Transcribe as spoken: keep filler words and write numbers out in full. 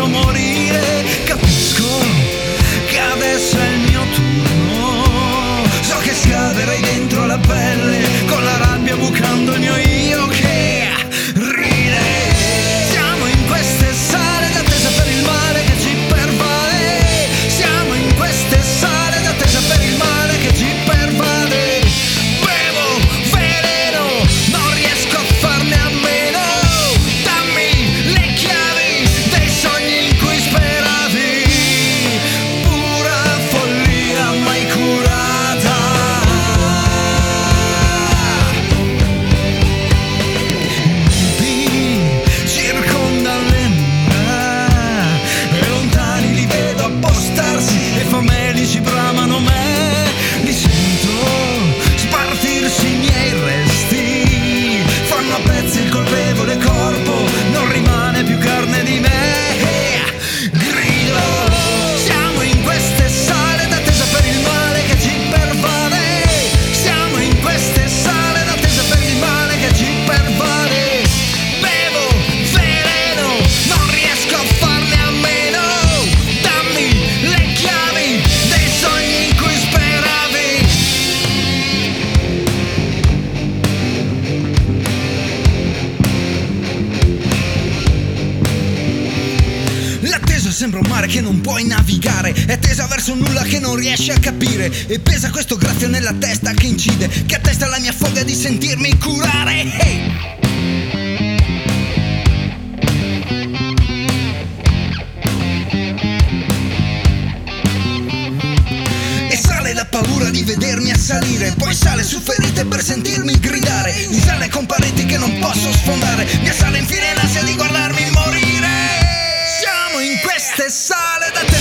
posso morire. Capisco che adesso è il mio turno, so che scaverei dentro la pelle, con la rabbia bucando il mio io che ride. Siamo in queste sale d'attesa per il male che ci pervade. Siamo in queste sale d'attesa per il male che ci pervade. Bevo veleno, non riesco a farne a meno. Dammi le chiavi dei sogni in cui speravi. Pura follia mai curata. Pi circondano le mura e lontani li vedo appostarsi e famelici bramano me. Li sento spartirsi i miei resti, fanno a pezzi il colpevole corpo, non rimane più carne di me. Grido, siamo in queste sale d'attesa per il male che ci pervade. Siamo in queste sale d'attesa per il male che ci pervade. Bevo veleno, non riesco a farne a meno. Dammi le chiavi dei sogni in cui speravi. L'attesa sembra un mare che non puoi navigare, è tesa verso un nulla che non riesci a capire, e pesa questo graffio nella testa che incide, che attesta la mia foga di sentirmi curare. Hey! E sale la paura di vedermi assalire, poi sale su ferite per sentirmi gridare, in sale con pareti che non posso sfondare, mi assale infine l'ansia di guardarmi morire. Siamo in queste sale da